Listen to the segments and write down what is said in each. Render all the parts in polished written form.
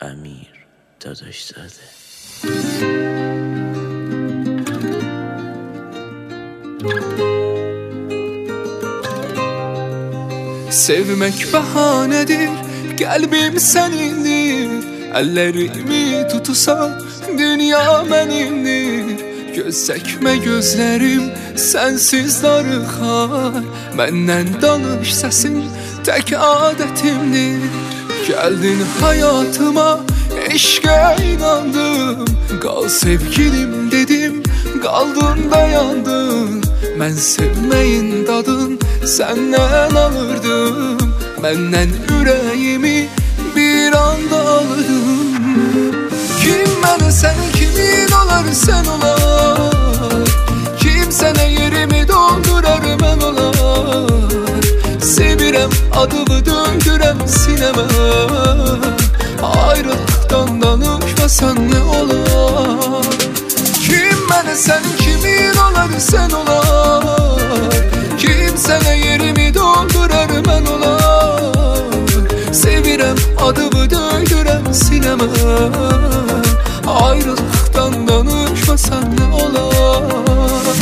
امیر داداش زاده. Sevmek bahanedir, kalbim senindir. Ellerimi tutsan dünya benimdir. Göz çekme gözlerim sensiz darıxar. Məndən danış səsin tək adətimdir. Gəldin hayatıma, eşqə inandım. Qal sevgilim dedim, qaldın dayandın. Mən sevməyin dadın səndən alırdım. Məndən ürəyimi bir anda alırdım. Kim mənə sən, kimin olar sən olar. Kim sənə yerimi doldurar mən olar. Sevirəm adımı döndürəm sinəmə. Ayrılıqdan danışmasan nə olar. Kim mənə sən, kimin olar sən olar. Kim sənə yerimi doldurar mən olar. Sevirəm adımı döndürəm sinəmə. Ayrılıqdan danışmasan nə olar.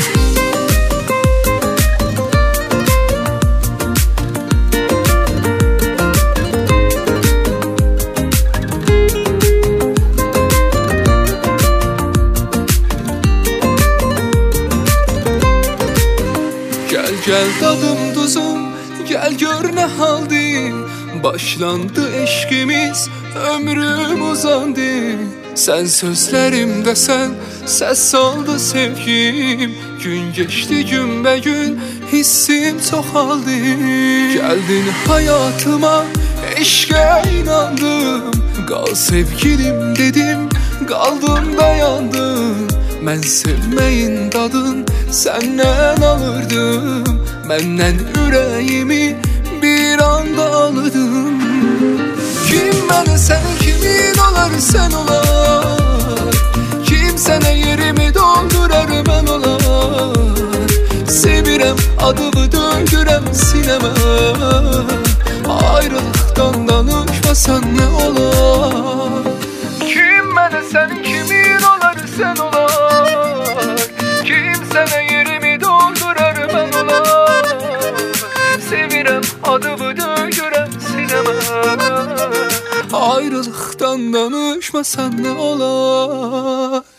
Gel dadım tuzum, gel gör ne haldir. Başlandı eşkimiz, ömrüm uzandı. Sen sözlerimde sen, ses saldı sevgim. Gün geçti gün be gün, hissim çoxaldı. Geldin hayatıma, eşqə inandım. Qal sevgilim dedim, qaldın dayandın. Mən sevməyin dadın səndən alırdım. Məndən ürəyimi bir anda alırdım. Kim mənə sən, kimin olar sən olar. Kim sənə yerimi doldurar mən olar. Sevirəm adımı döndürəm sinəmə. Ayrılıqdan danışmasan nə olar. Kim mənə sən, kimin olar sən olar. Kim sənə yerimi doldurar mən olar. Sevirəm adımı döndürəm sinəmə. Ayrılıqdan danışmasan nə olar.